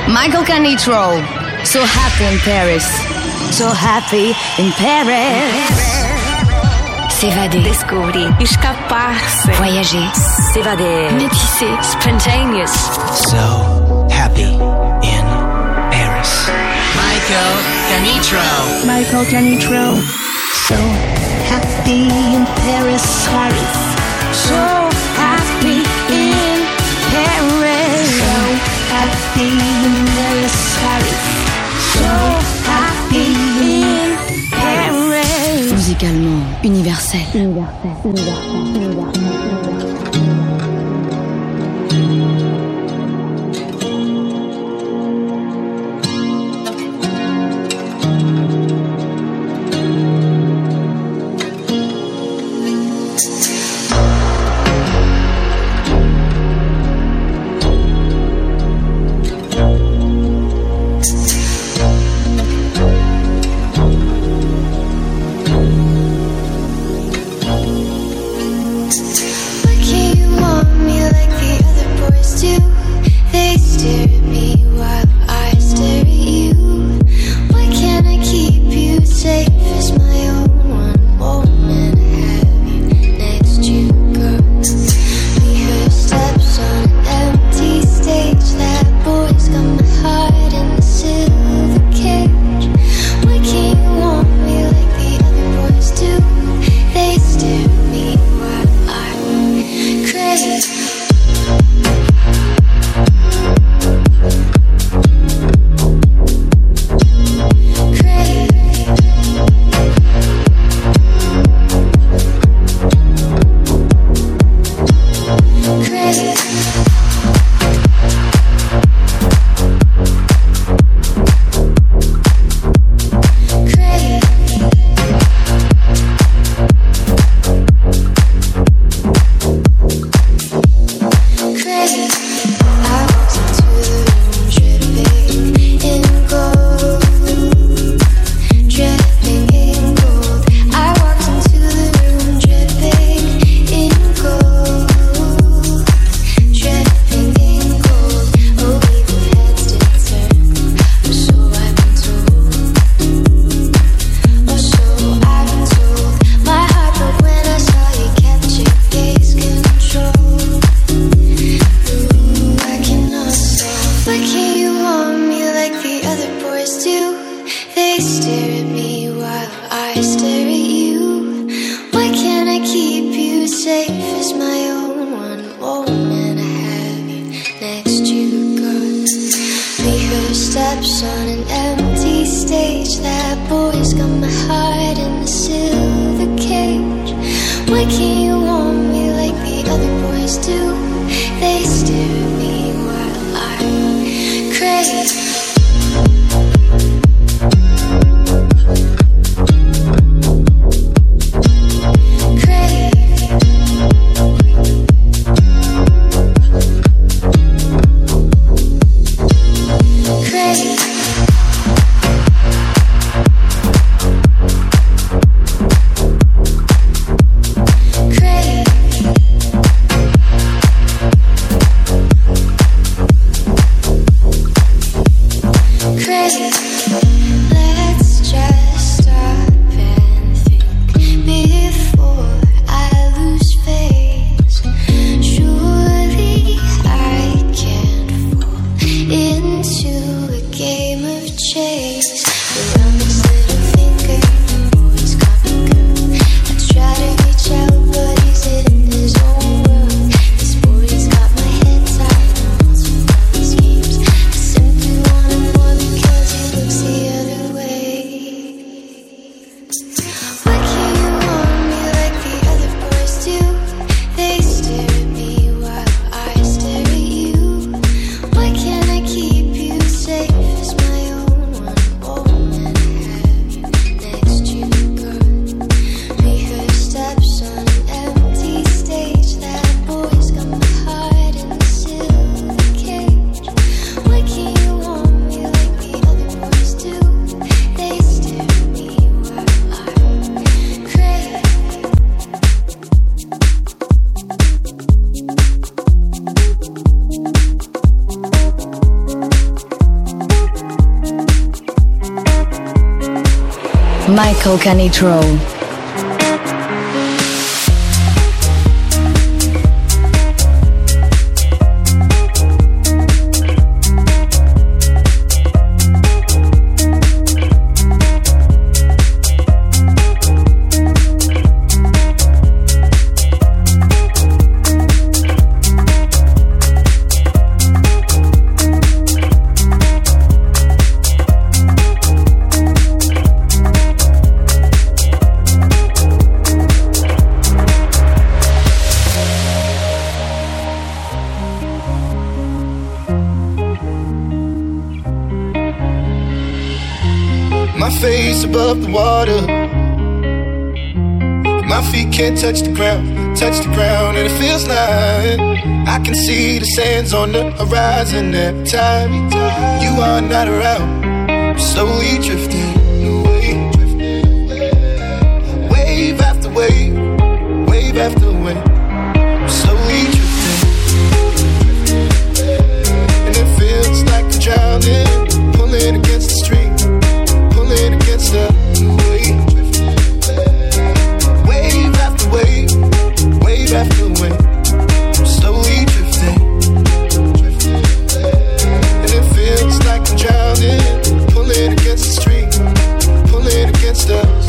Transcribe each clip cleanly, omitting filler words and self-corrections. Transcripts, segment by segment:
Michael Canitrot, So Happy in Paris. So Happy in Paris. S'évader, descobrir, escapar-se, voyager, s'évader, métisser, spontaneous. So happy in Paris. Michael Canitrot. Michael Canitrot. So happy in Paris. Paris. So happy in Paris. So happy in Paris. Paris. So happy in Paris. musicalement universel. Crazy. Michael Canitrot. Above the water, my feet can't touch the ground, and it feels like I can see the sands on the horizon every time you are not around. I'm slowly drifting away, wave after wave, wave after wave. I'm slowly drifting, and it feels like I'm drowning, pulling against the stream. Against the wave, wave after wave, wave after wave. I'm slowly drifting, and it feels like I'm drowning, pulling against the stream, pulling against us.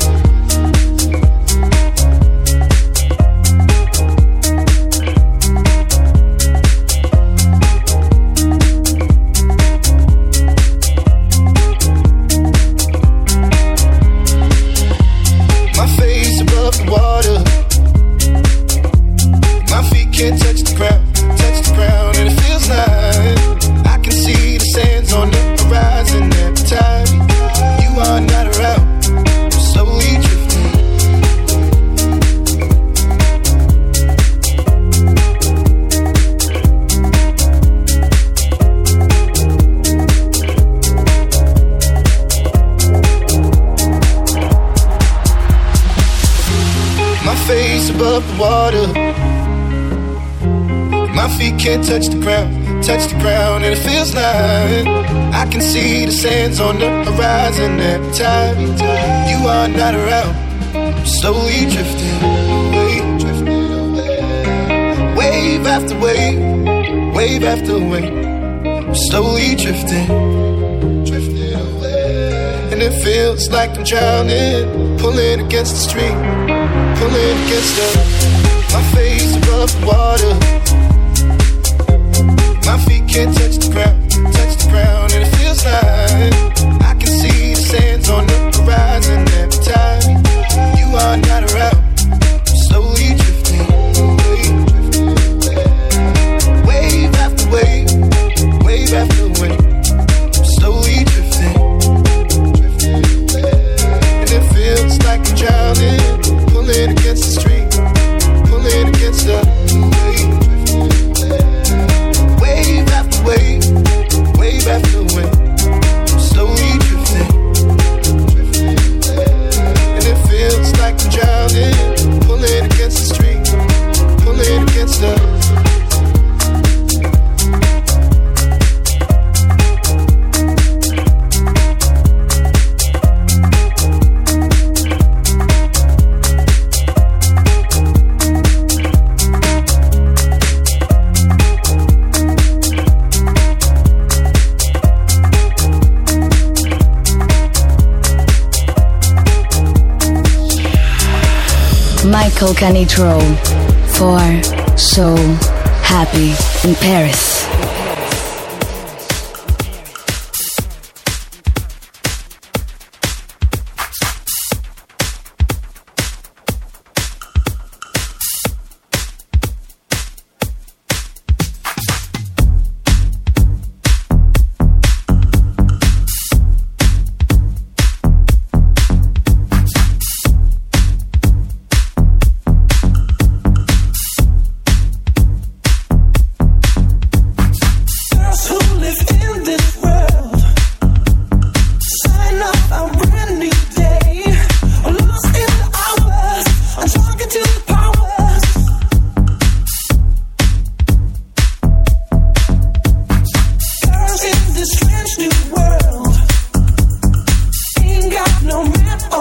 Can't touch the ground, and it feels like I can see the sands on the horizon every time you are not around. I'm slowly drifting away, wave after wave, wave after wave. I'm slowly drifting away, and it feels like I'm drowning, pulling against the stream, pulling against my face above the water. My feet can't touch the ground, and it feels like I can see the sands on the horizon every time you are not around. I'm slowly drifting away, wave after wave, wave after wave. I'm slowly drifting, and it feels like I'm drowning, pulling against the stream, pulling against the wave. Wave, wave after wave, I'm slowly drifting, and it feels like I'm drowning, pulling against the stream, pulling against us. Michael Canitrot for So Happy in Paris. No map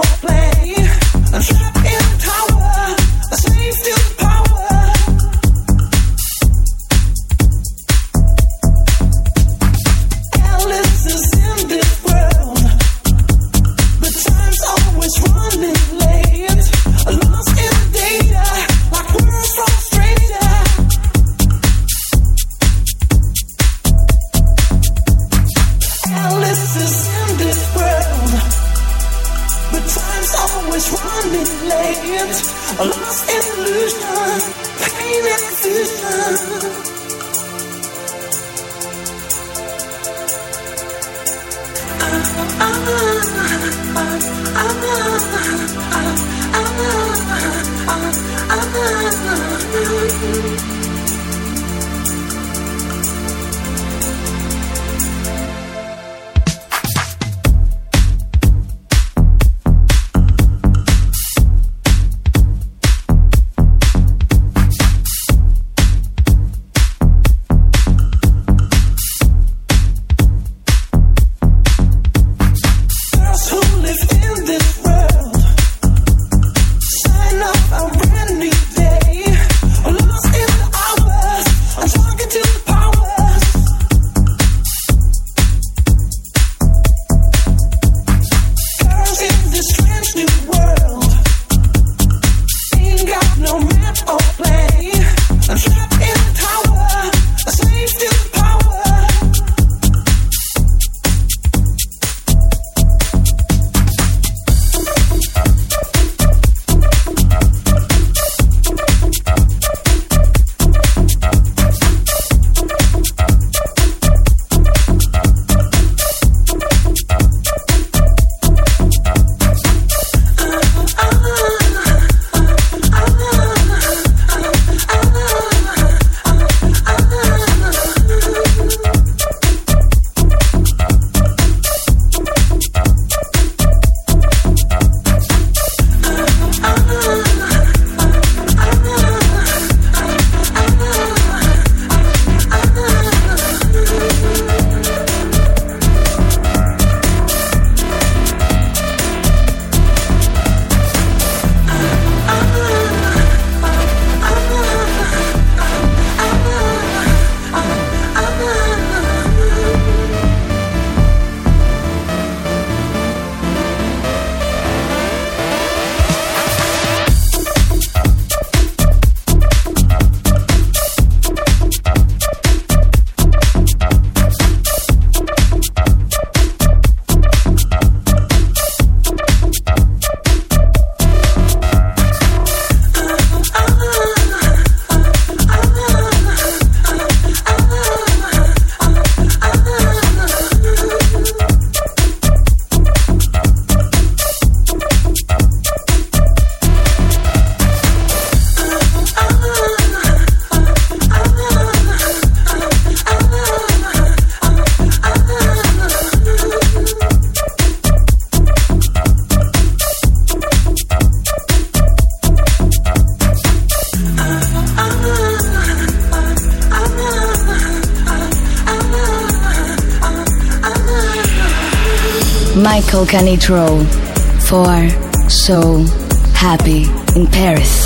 Michael Canitrot for So Happy in Paris.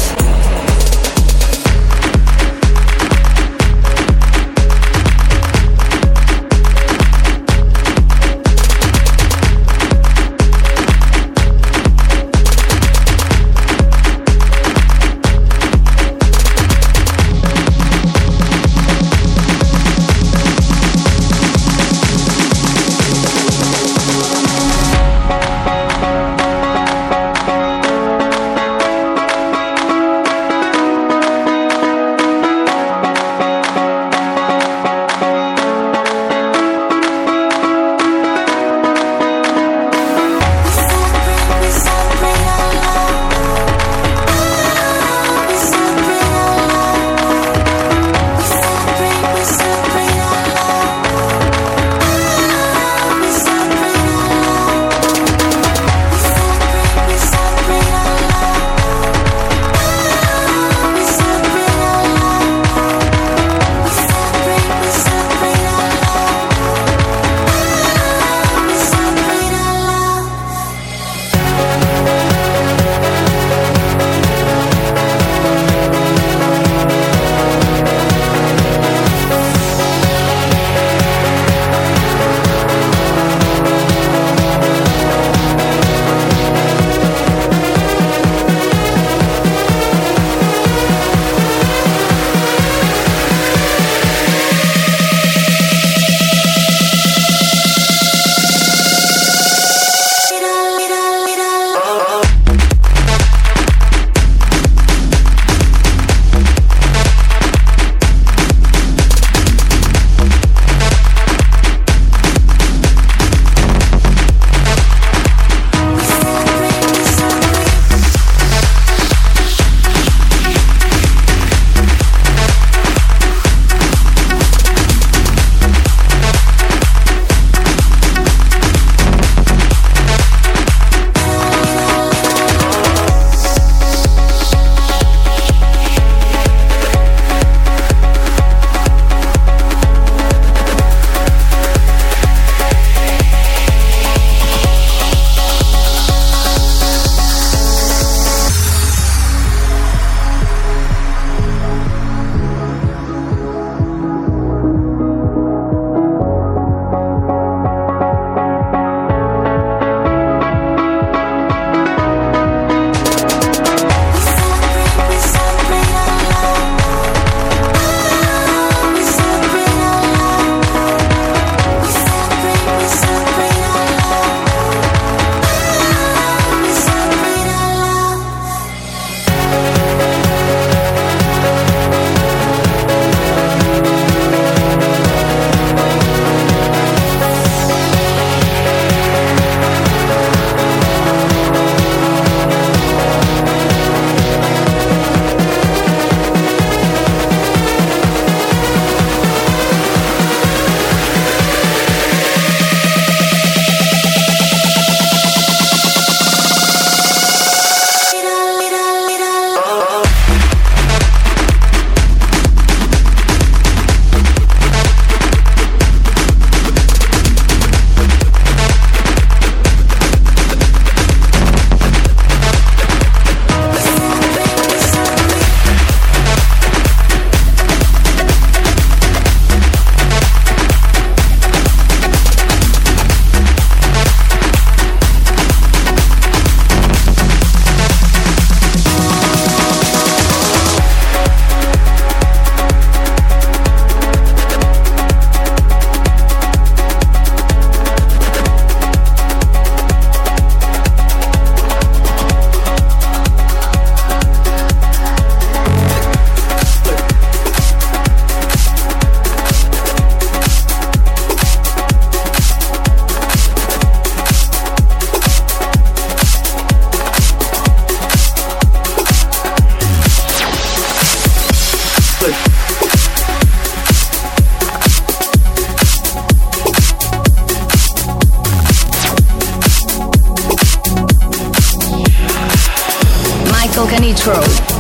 Canitro.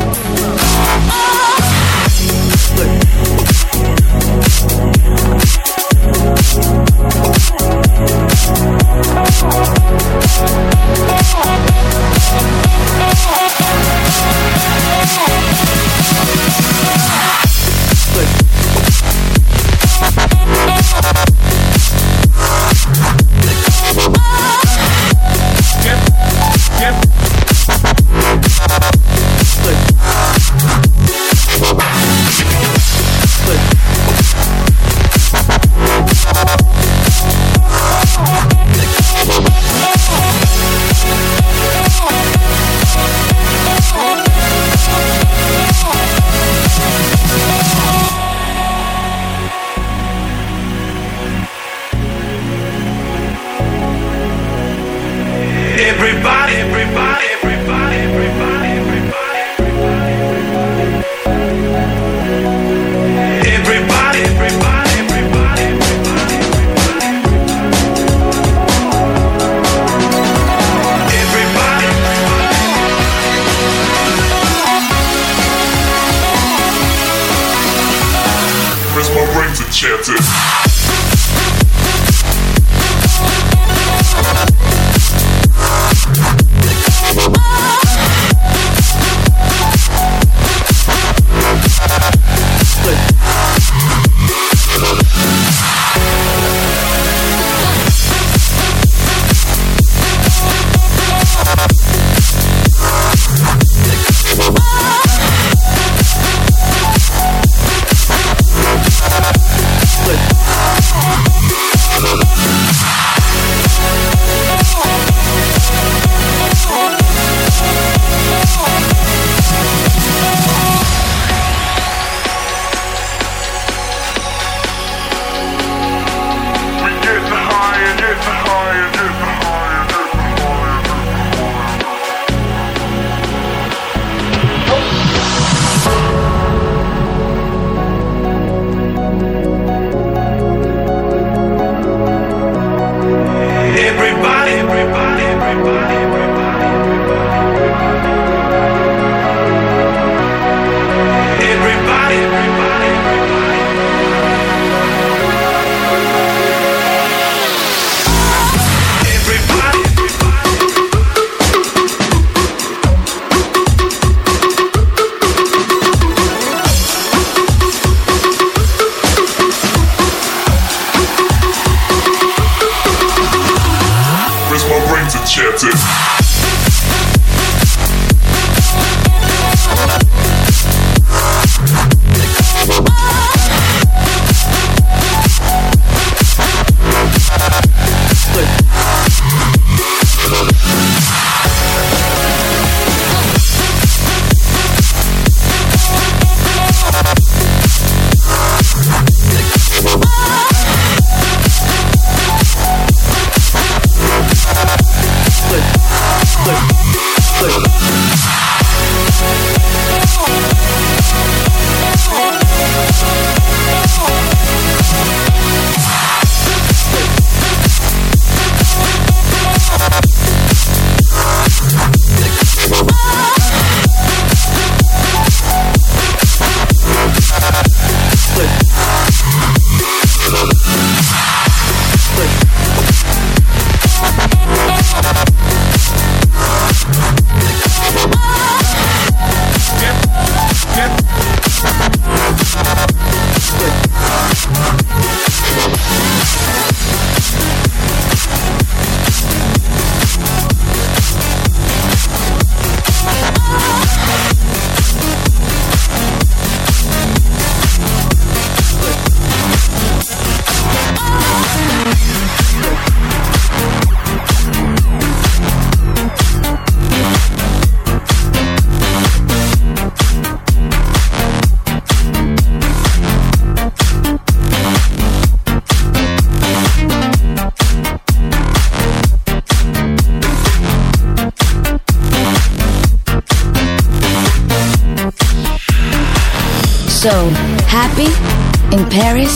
So happy in Paris,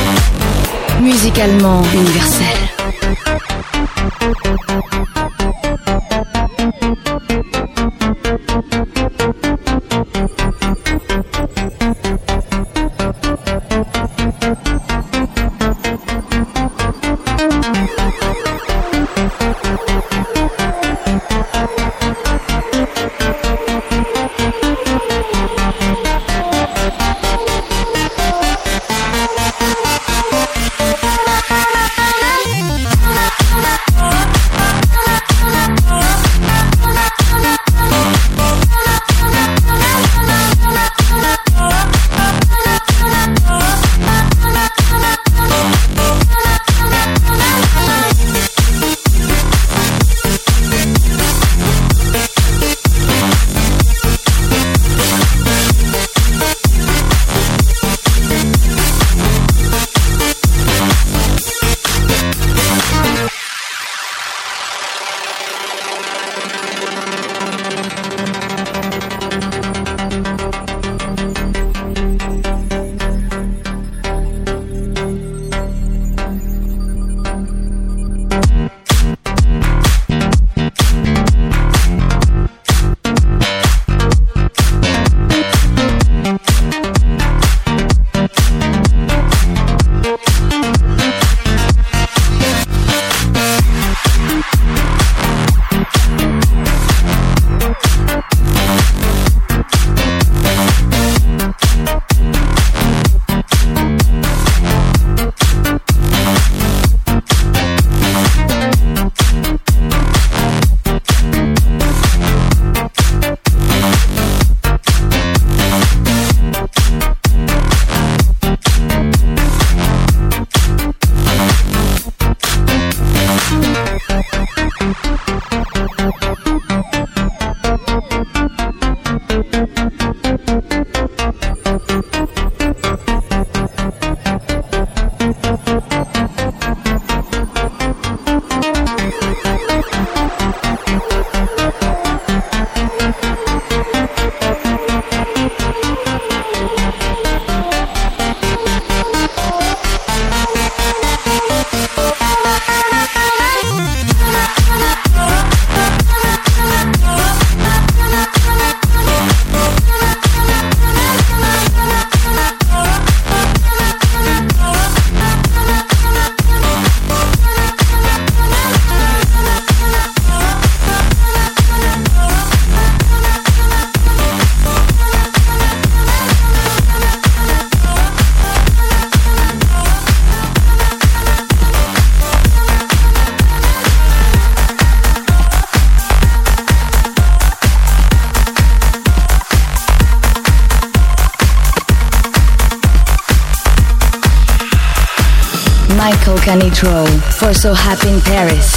musicalement universel. Michael Canitrot for So Happy in Paris.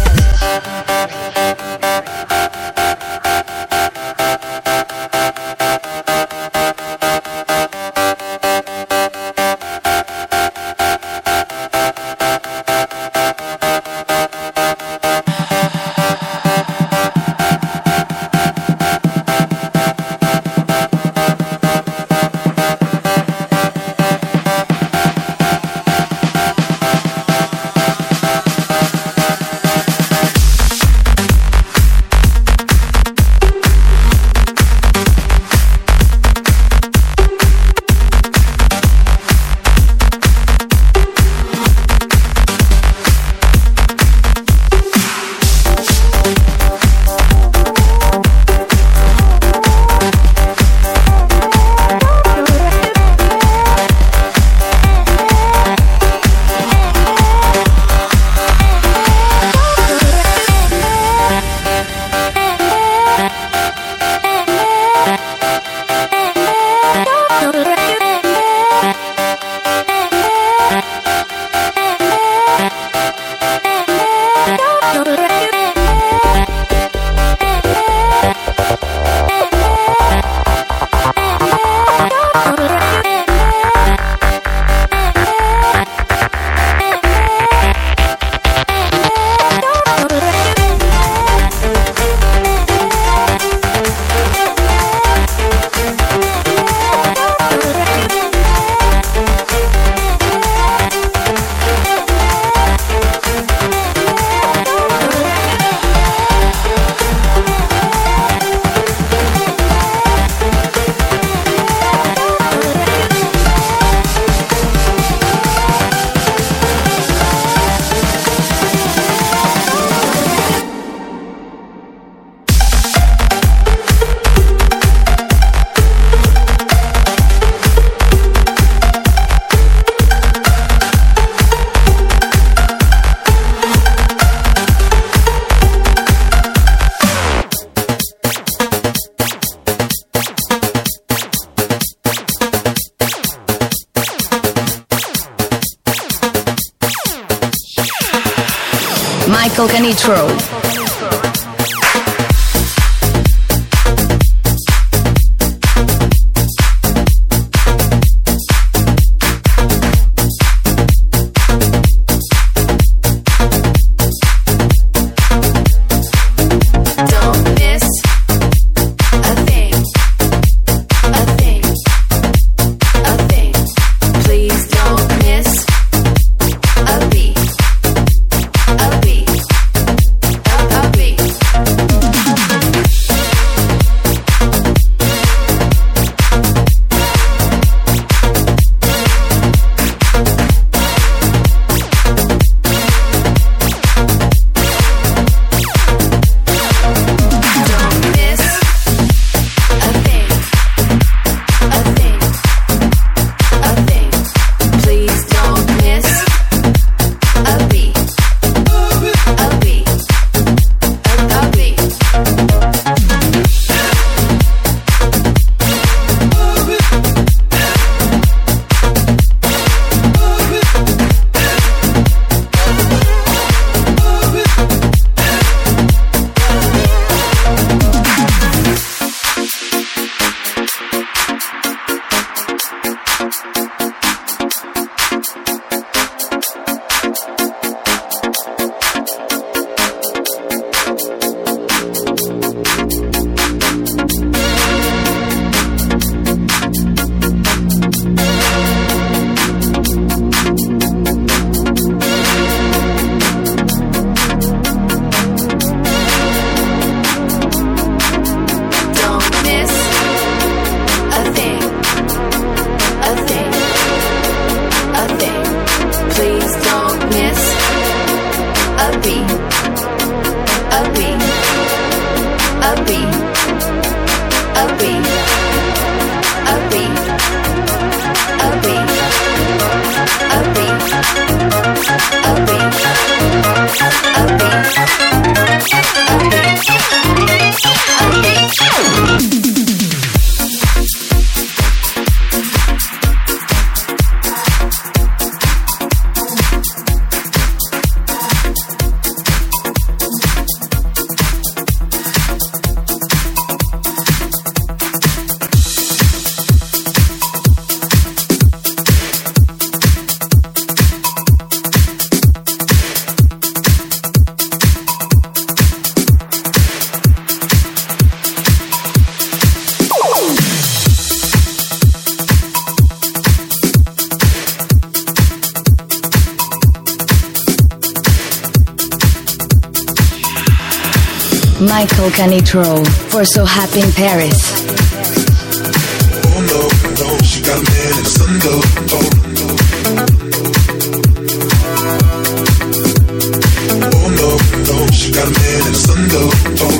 Michael Canitrot. Michael Canitrot for So Happy in Paris. Oh no, no, she got a man in the sun though. Oh no, no, she got a man in the sun though.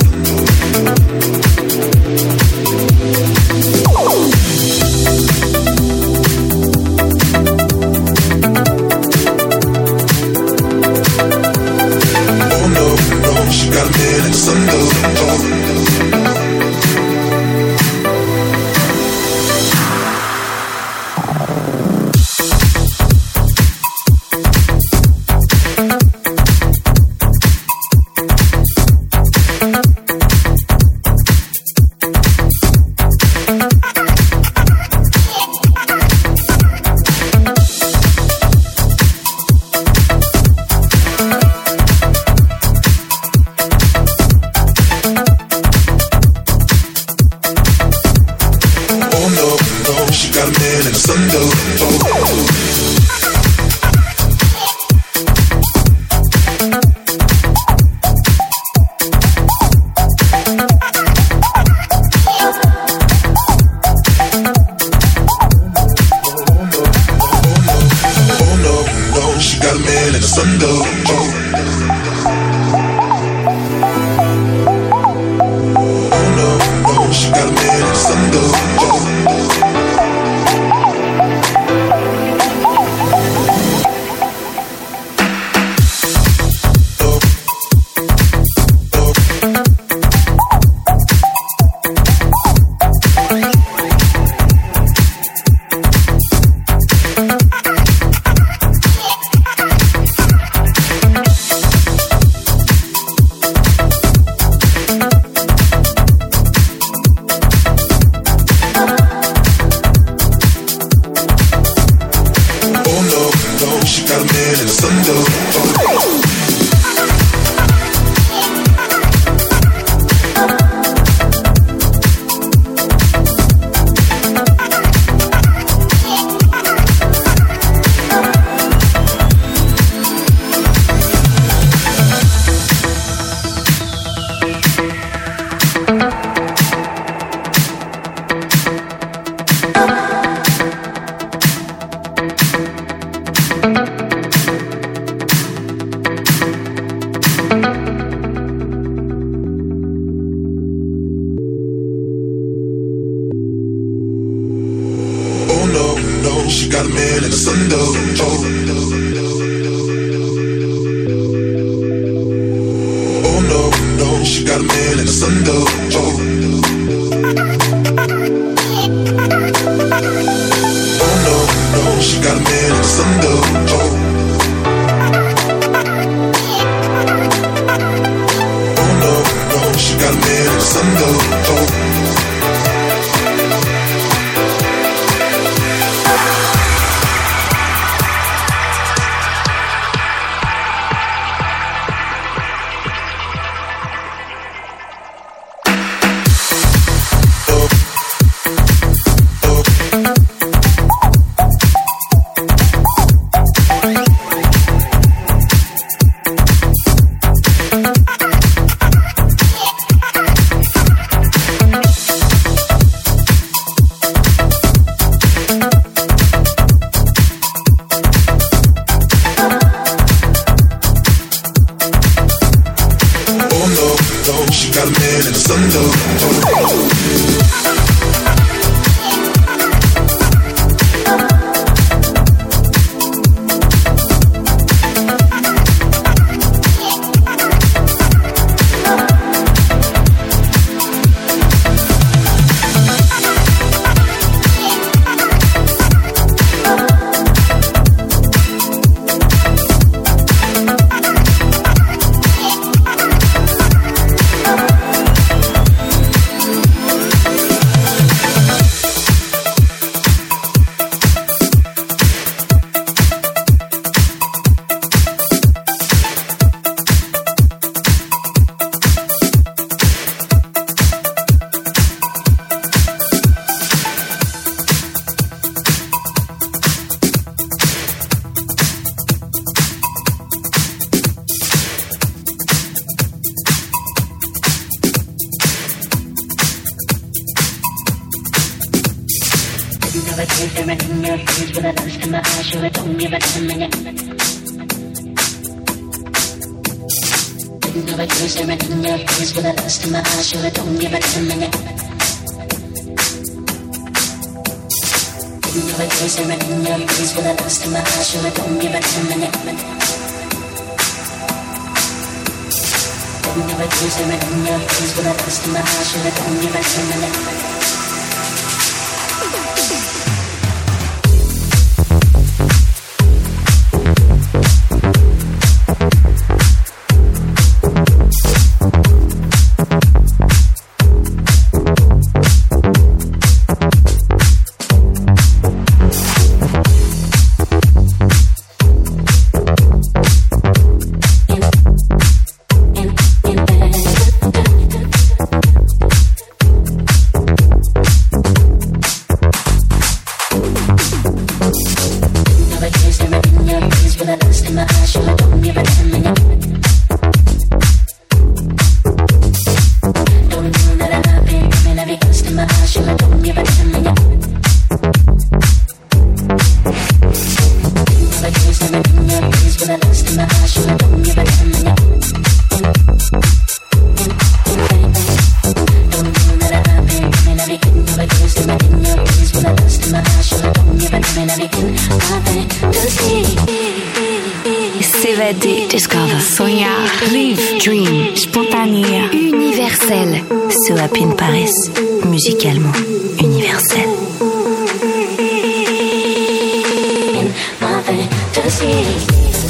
She got a man in the sun though. staring in your face with a lust in my eyes, sure I don't give it a minute. Didn't know it was staring in your face with a lust in my eyes, sure I don't give it a minute. Didn't know it was staring in your face with a lust in my eyes, sure I don't give it a minute. Didn't know it was staring in your face with a lust in my eyes, sure I don't give it a minute. S'évader, discover, sonhar, live, dream, spontané, universel. So Happy in Paris, musicalement universel. In my fantasy.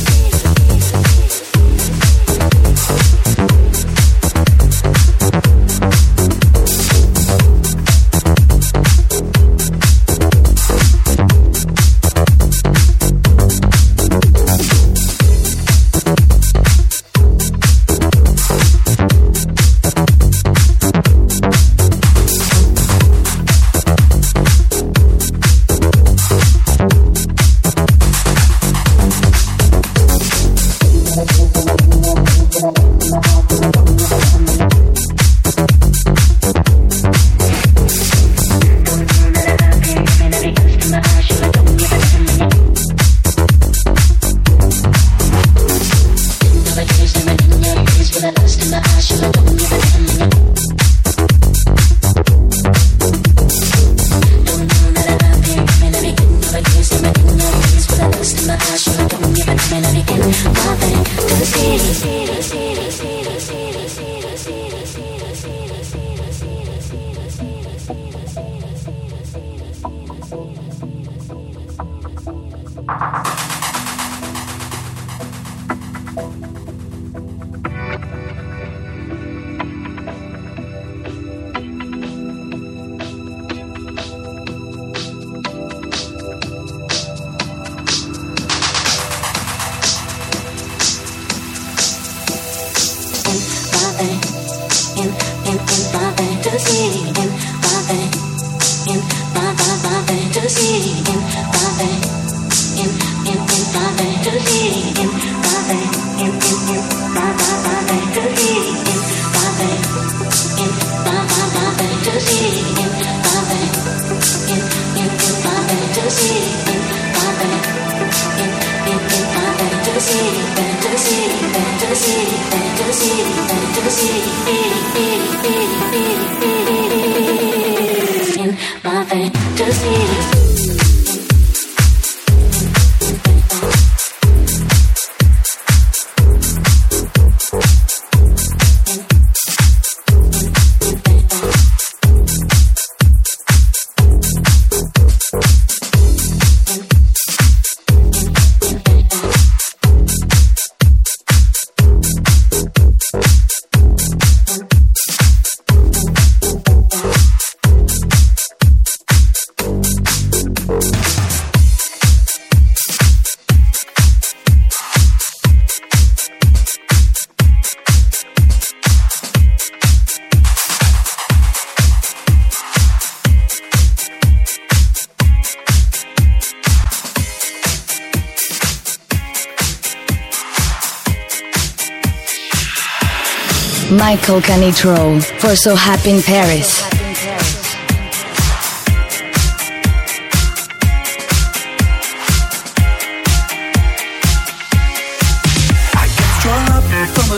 Michael Canitrot for So Happy in Paris.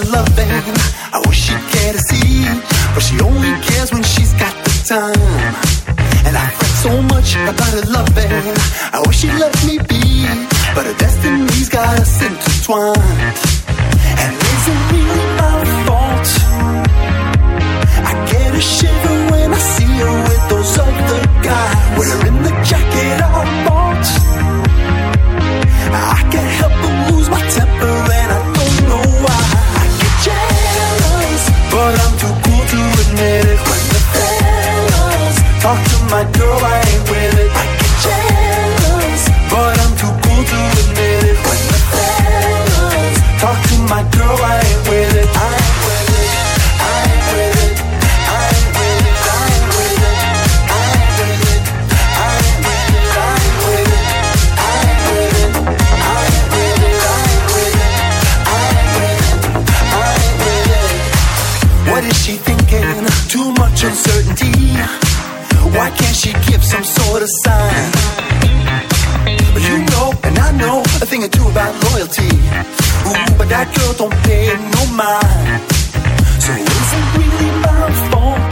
loving. I wish she'd care to see, but she only cares when she's got the time. And I fret so much about her loving. I wish she'd let me be, but her destiny's got us intertwined. And it isn't really my fault. I get a shiver when I see her with those other guys, wearing the jacket I bought. I can't help but lose my temper and I don't know why. I get jealous, but I'm too cool to admit it. When the fellas talk to my girl, I ain't with it. I get jealous, but I'm too cool to admit it. When the fellas talk to my girl, I ain't with it. I ain't with it. I ain't with it. I ain't with it. I ain't with it. I ain't with it. I ain't with it. I ain't with it. I ain't with it. I ain't with it. I ain't with it. I ain't with it. I ain't with it. What is she thinking? Too much uncertainty. Why can't she give some sort of sign? You know, and I know a thing or two about loyalty. Ooh, but that girl don't pay no mind. So is it really my fault?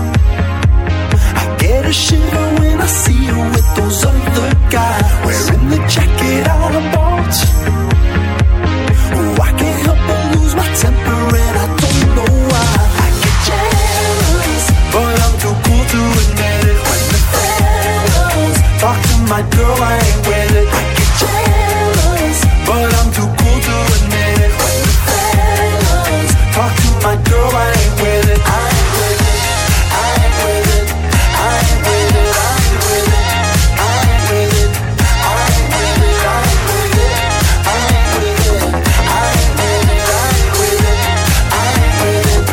I get a shiver when I see her with those other guys, wearing the jacket I bought. Ooh, I can't help but lose my temper and I don't know why. I get jealous, but I'm too cool to admit it. When the fellas talk to my girl, I ain't with it. I get jealous, but I'm too cool to admit it. When the fellas talk to my girl, I ain't with it. I ain't with it. I ain't with it. I ain't with it. I ain't with it. I ain't with it. I ain't with it. I ain't with it. I ain't with it. I ain't with it. I ain't with it. I ain't with it.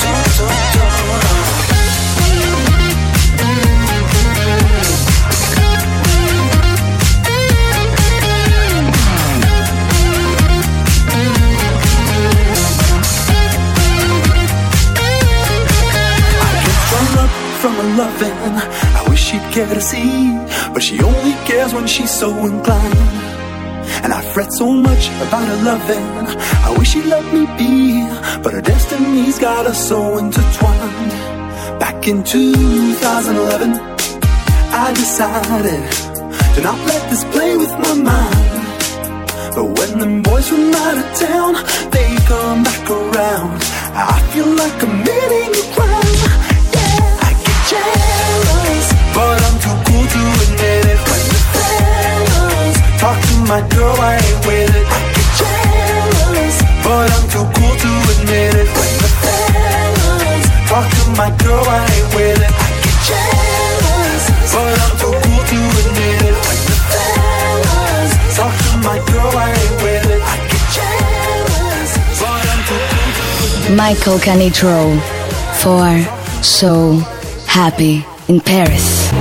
From her loving, I wish she'd care to see, but she only cares when she's so inclined. And I fret so much about her loving. I wish she'd let me be, but her destiny's got us so intertwined. Back in 2011, I decided to not let this play with my mind. But when them boys from out of town, they come back around, I feel like committing a crime. Jealous, but I'm too cool to admit it. When the fellas talk to my girl, I ain't with it. I get jealous, but I'm too cool to admit it. When the fellas talk to my girl, I ain't with it. I get jealous, but I'm too cool to admit it. When the fellas talk to my girl, I ain't with it. I get jealous, but I'm too cool to admit it. Michael Canitrot for So Happy in Paris.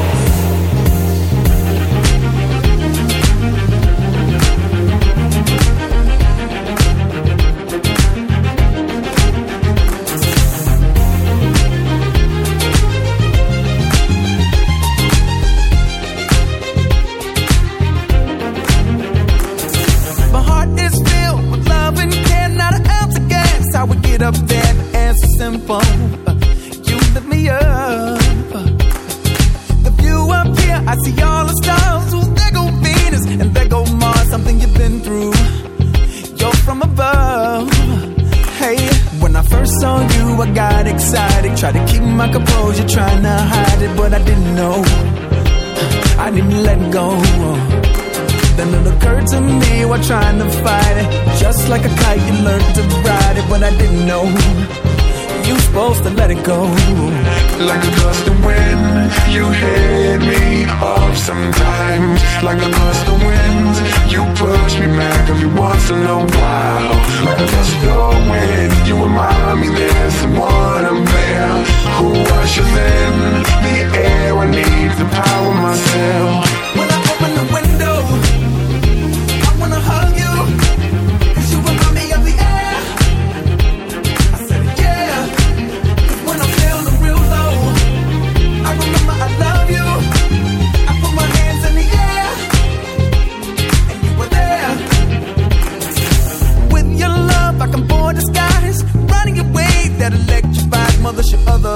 My heart is filled with love and care, not an ounce of gas. How we get up there, the answer's simple. You lift me up. The view up here, I see all the stars. Ooh, there go Venus and there go Mars. Something you've been through. You're from above. Hey, when I first saw you, I got excited. Tried to keep my composure, trying to hide it, but I didn't know. I didn't let go. Then it occurred to me while trying to fight it. Just like a kite, you learned to ride it, but I didn't know. You supposed to let it go. Like a gust of wind, you hit me off sometimes. Like a gust of wind, you push me back every once in a while. Like a gust of wind, you remind me there's someone up there who ushers in the air. I need to power myself. When I open the window, I wanna hug you, 'cause you remind me of the air. I said yeah, 'cause when I'm feeling real low, I remember I love you. I put my hands in the air, and you were there.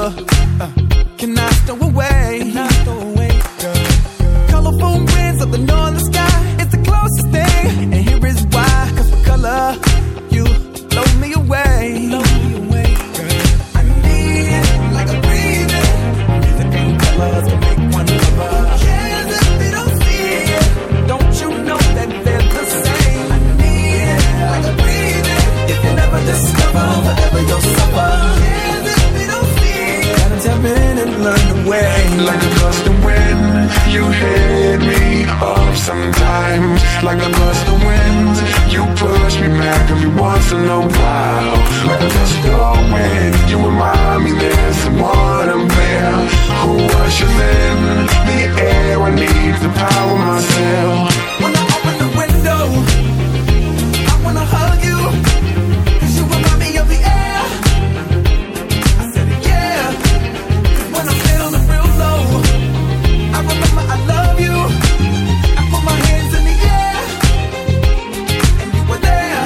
can I stow away? Colorful winds of the northern sky, it's the closest thing. And here is why, 'cause for color, you blow me away. I need it like a breathing. Music and colors can make one lover. Cares if they don't see it. Don't you know that they're the same? I need it like a breathing. If you never discover, forever you'll suffer. Cares if they don't see it. Gotta tap in and learn the way. Like a gust of wind, you hit me up sometimes. Like a gust of wind, you push me back every once in a while. Like a gust of wind, you remind me there's someone up there who ushers in the air. I need to power myself. When I open the window, I wanna hug you, 'cause you remind me of the air. I said yeah, 'cause when I'm feeling real low, I remember I love you. I put my hands in the air, and you were there.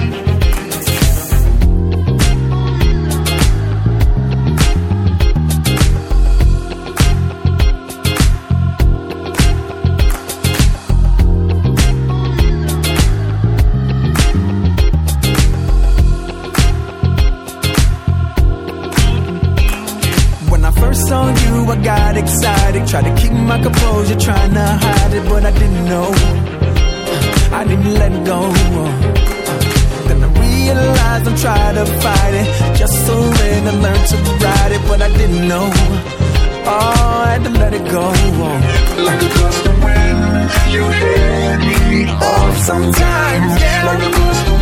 When I first saw you, I got excited. Tried to keep my composure, trying to hide it, but I didn't know. I didn't let go. Then I realized I'm trying to fight it. Just surrender, learn to ride it, but I didn't know. Oh, I had to let it go. Like a gust of wind, you hit me off sometimes. Yeah. Like a gust of